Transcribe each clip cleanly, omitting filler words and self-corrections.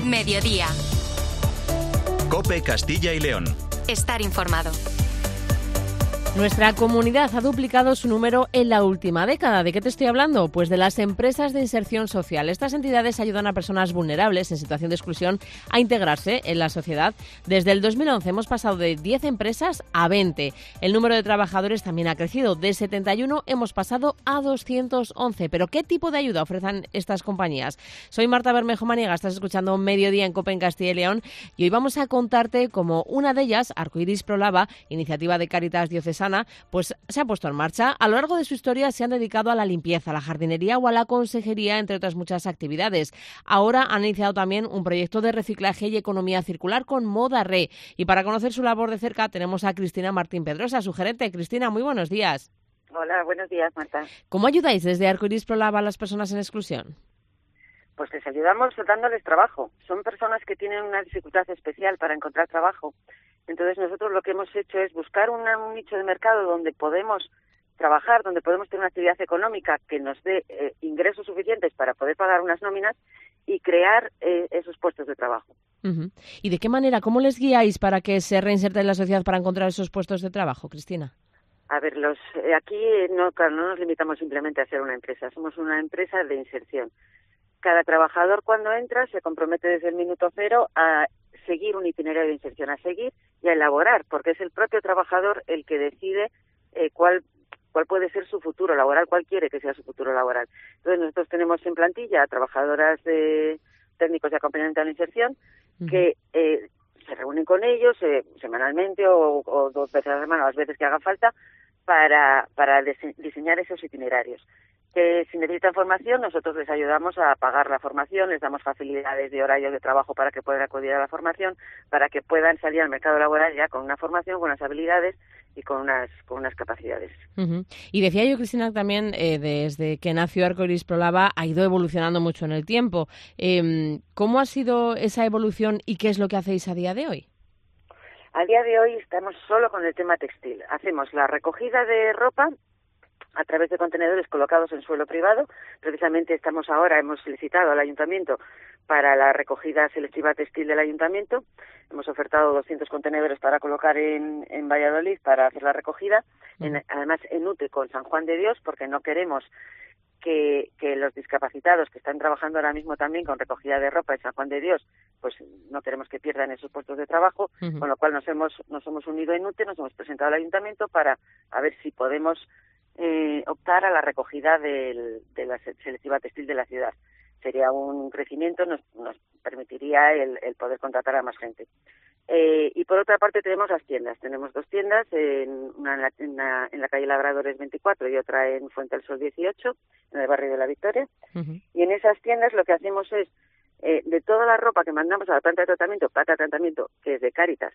Mediodía. COPE Castilla y León. Estar informado. Nuestra comunidad ha duplicado su número en la última década. ¿De qué te estoy hablando? Pues de las empresas de inserción social. Estas entidades ayudan a personas vulnerables en situación de exclusión a integrarse en la sociedad. Desde el 2011 hemos pasado de 10 empresas a 20. El número de trabajadores también ha crecido. De 71 hemos pasado a 211. ¿Pero qué tipo de ayuda ofrecen estas compañías? Soy Marta Bermejo Maniega, estás escuchando Mediodía en COPE en Castilla y León y hoy vamos a contarte cómo una de ellas, Arcoiris Prolava, iniciativa de Cáritas Diocesana, pues se ha puesto en marcha. A lo largo de su historia se han dedicado a la limpieza, a la jardinería o a la consejería, entre otras muchas actividades. Ahora han iniciado también un proyecto de reciclaje y economía circular con Moda Re. Y para conocer su labor de cerca tenemos a Cristina Martín Pedrosa, su gerente. Cristina, muy buenos días. Hola, buenos días, Marta. ¿Cómo ayudáis desde Arcoiris Prolava a las personas en exclusión? Pues les ayudamos dándoles trabajo. Son personas que tienen una dificultad especial para encontrar trabajo. Entonces nosotros lo que hemos hecho es buscar un nicho de mercado donde podemos trabajar, donde podemos tener una actividad económica que nos dé ingresos suficientes para poder pagar unas nóminas y crear esos puestos de trabajo. Uh-huh. ¿Y de qué manera, cómo les guiáis para que se reinserten en la sociedad para encontrar esos puestos de trabajo, Cristina? A ver, aquí no nos limitamos simplemente a ser una empresa, somos una empresa de inserción. Cada trabajador cuando entra se compromete desde el minuto cero a seguir un itinerario de inserción, a seguir y a elaborar, porque es el propio trabajador el que decide cuál puede ser su futuro laboral, cuál quiere que sea su futuro laboral. Entonces nosotros tenemos en plantilla a trabajadoras técnicos de acompañamiento a la inserción que se reúnen con ellos semanalmente o 2 veces a la semana, las veces que haga falta, para diseñar esos itinerarios. Si necesitan formación, nosotros les ayudamos a pagar la formación, les damos facilidades de horario de trabajo para que puedan acudir a la formación, para que puedan salir al mercado laboral ya con una formación, con unas habilidades y con unas capacidades. Uh-huh. Y decía yo, Cristina, también desde que nació Arcoiris Prolava ha ido evolucionando mucho en el tiempo. ¿Cómo ha sido esa evolución y qué es lo que hacéis a día de hoy? A día de hoy estamos solo con el tema textil. Hacemos la recogida de ropa a través de contenedores colocados en suelo privado. Precisamente hemos solicitado al Ayuntamiento para la recogida selectiva textil del Ayuntamiento. Hemos ofertado 200 contenedores para colocar en Valladolid para hacer la recogida, además en UTE con San Juan de Dios, porque no queremos que los discapacitados que están trabajando ahora mismo también con recogida de ropa en San Juan de Dios, pues no queremos que pierdan esos puestos de trabajo, con lo cual nos hemos unido en UTE, nos hemos presentado al Ayuntamiento para a ver si podemos optar a la recogida de la selectiva textil de la ciudad. Sería un crecimiento, nos permitiría el poder contratar a más gente. Y por otra parte tenemos las tiendas. Tenemos 2 tiendas, una en la calle Labradores 24 y otra en Fuente del Sol 18, en el barrio de la Victoria. Uh-huh. Y en esas tiendas lo que hacemos es, de toda la ropa que mandamos a la planta de tratamiento, que es de Cáritas,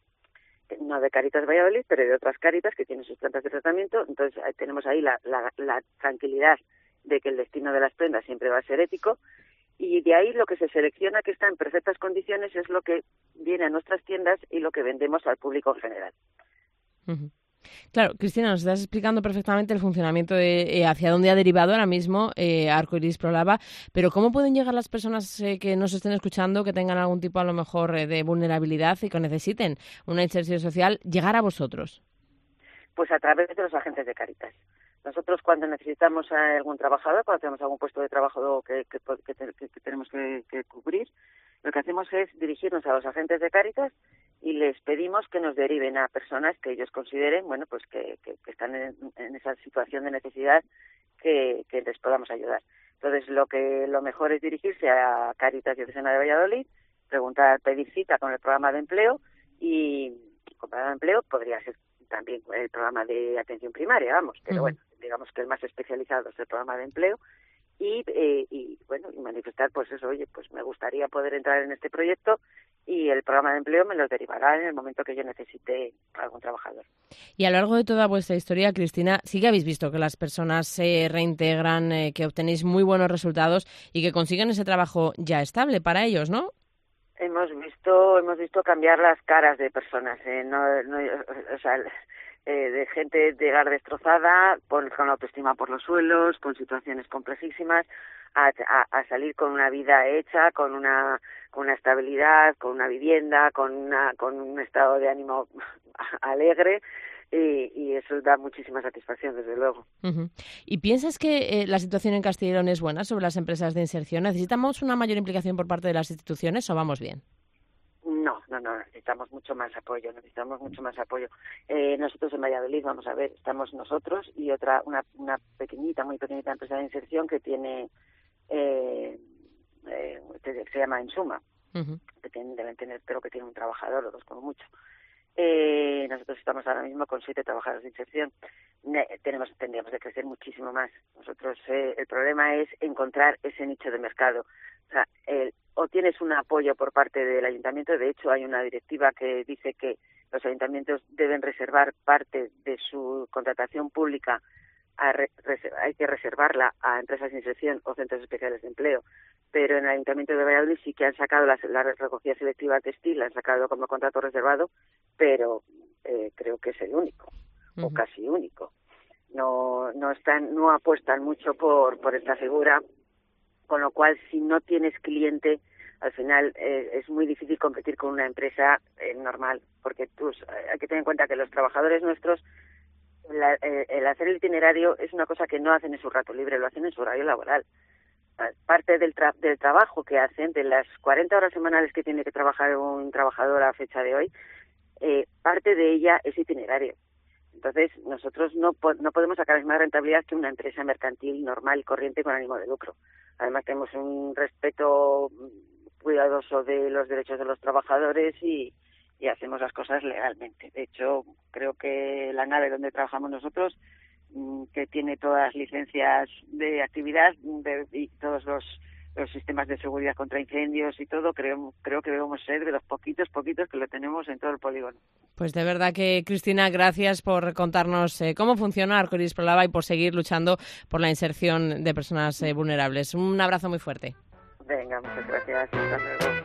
no de Cáritas Valladolid, pero de otras Cáritas que tienen sus plantas de tratamiento, entonces tenemos ahí la tranquilidad de que el destino de las prendas siempre va a ser ético, y de ahí lo que se selecciona que está en perfectas condiciones es lo que viene a nuestras tiendas y lo que vendemos al público en general. Uh-huh. Claro, Cristina, nos estás explicando perfectamente el funcionamiento de hacia dónde ha derivado ahora mismo Arcoiris Prolava, pero ¿cómo pueden llegar las personas que nos estén escuchando, que tengan algún tipo a lo mejor de vulnerabilidad y que necesiten una inserción social, llegar a vosotros? Pues a través de los agentes de Cáritas. Nosotros cuando necesitamos a algún trabajador, cuando tenemos algún puesto de trabajo que tenemos que cubrir, lo que hacemos es dirigirnos a los agentes de Cáritas y les pedimos que nos deriven a personas que ellos consideren, bueno, pues que están en esa situación de necesidad que les podamos ayudar. Entonces lo mejor es dirigirse a Cáritas Diocesana de Valladolid, pedir cita con el programa de empleo y con el programa de empleo podría ser también el programa de atención primaria, pero bueno, digamos que el más especializado es el programa de empleo y manifestar pues eso, oye, pues me gustaría poder entrar en este proyecto y el programa de empleo me lo derivará en el momento que yo necesite algún trabajador. Y a lo largo de toda vuestra historia, Cristina, sí que habéis visto que las personas se reintegran, que obtenéis muy buenos resultados y que consiguen ese trabajo ya estable para ellos, ¿no? Hemos visto cambiar las caras de personas, de gente llegar destrozada, con la autoestima por los suelos, con situaciones complejísimas, a salir con una vida hecha, con una estabilidad, con una vivienda, con un estado de ánimo alegre, y eso da muchísima satisfacción, desde luego. Uh-huh. ¿Y piensas que la situación en Castilla y León es buena sobre las empresas de inserción? ¿Necesitamos una mayor implicación por parte de las instituciones o vamos bien? No, necesitamos mucho más apoyo. Nosotros en Valladolid, vamos a ver, estamos nosotros y una muy pequeñita empresa de inserción que tiene, se llama Ensuma, uh-huh. Deben tener, creo que tiene un trabajador o dos como mucho. Nosotros estamos ahora mismo con 7 trabajadores de inserción. Tendríamos de crecer muchísimo más. Nosotros, el problema es encontrar ese nicho de mercado. O sea, o tienes un apoyo por parte del ayuntamiento. De hecho, hay una directiva que dice que los ayuntamientos deben reservar parte de su contratación pública, hay que reservarla a empresas de inserción o centros especiales de empleo. Pero en el Ayuntamiento de Valladolid sí que han sacado la recogida selectiva textil, la han sacado como contrato reservado, pero creo que es el único, uh-huh. o casi único. No apuestan mucho por esta figura, con lo cual si no tienes cliente, al final es muy difícil competir con una empresa normal, porque hay que tener en cuenta que los trabajadores nuestros, el hacer el itinerario es una cosa que no hacen en su rato libre, lo hacen en su horario laboral. Parte del trabajo que hacen, de las 40 horas semanales que tiene que trabajar un trabajador a fecha de hoy, parte de ella es itinerario. Entonces, nosotros no podemos sacar la misma rentabilidad que una empresa mercantil normal y corriente con ánimo de lucro. Además, tenemos un respeto cuidadoso de los derechos de los trabajadores y hacemos las cosas legalmente. De hecho, creo que la nave donde trabajamos nosotros, que tiene todas las licencias de actividad y todos los sistemas de seguridad contra incendios y todo, creo que debemos ser de los poquitos que lo tenemos en todo el polígono. Pues de verdad que, Cristina, gracias por contarnos cómo funciona Arcoiris Prolaba y por seguir luchando por la inserción de personas vulnerables. Un abrazo muy fuerte. Venga, muchas gracias. Hasta luego.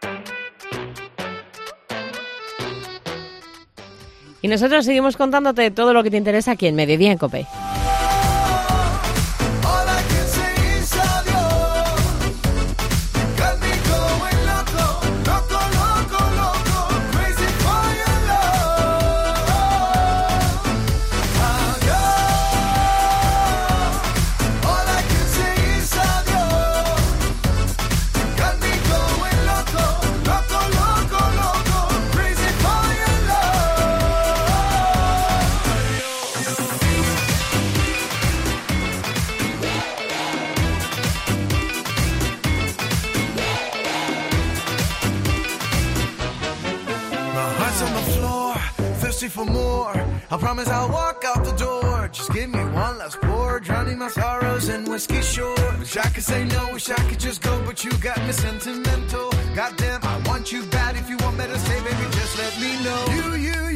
Y nosotros seguimos contándote todo lo que te interesa aquí en Mediodía en COPE. For more, I promise I'll walk out the door. Just give me one last pour, drowning my sorrows in whiskey shore. Wish I could say no, wish I could just go, but you got me sentimental. Goddamn, I want you bad. If you want me to stay, baby, just let me know. You